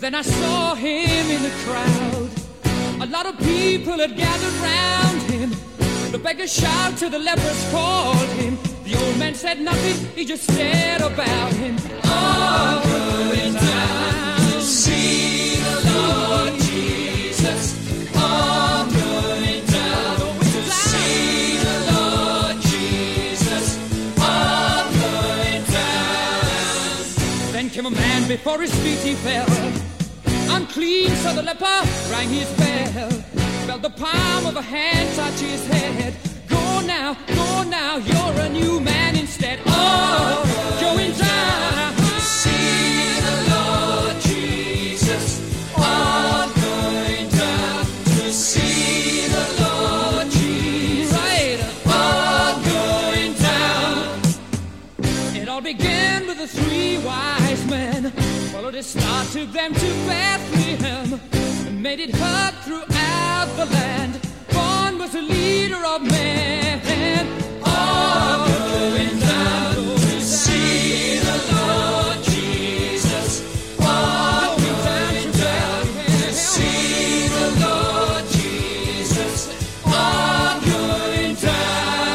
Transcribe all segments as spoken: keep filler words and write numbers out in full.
Then I saw him in the crowd. A lot of people had gathered round him. The beggar shouted to the lepers, called him. The old man said nothing, he just stared about him. All going down to see the Lord Jesus. All going down to see the Lord Jesus. All going down. Then came a man, before his feet he fell. Unclean, so the leper rang his bell. Felt the palm of a hand touch his head. Go now, go now, you're a new man instead. Oh, going down to see the Lord Jesus. Oh, going down to see the Lord Jesus. Right. Oh, going down. It all began with the three wise men. Followed his star, took them to Bethlehem, and made it heard throughout the land. Born was a leader of men. All going down to see the Lord Jesus. All going down to see the Lord Jesus. All going down.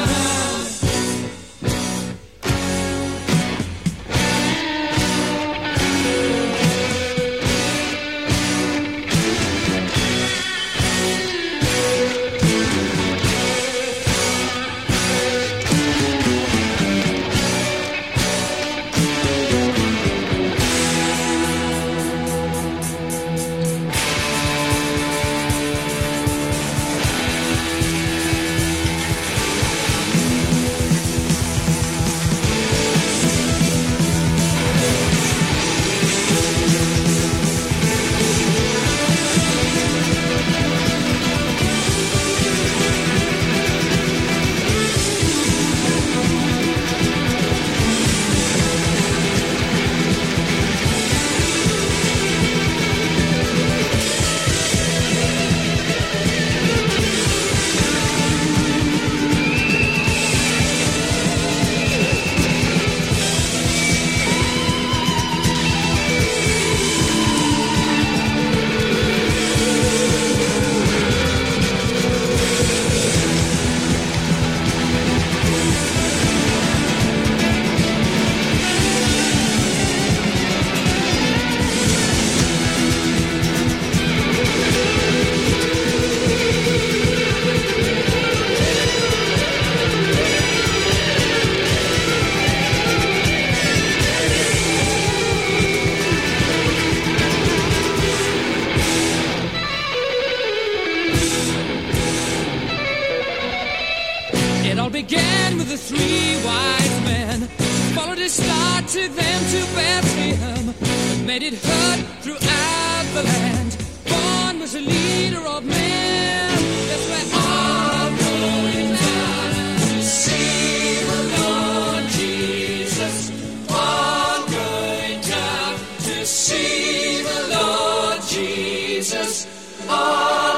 It all began with the three wise men. Followed his star, took them to Bethlehem, made it heard throughout the land. Born was a leader of men. That's where all going down to see the Lord Jesus. All going down to see the Lord Jesus. All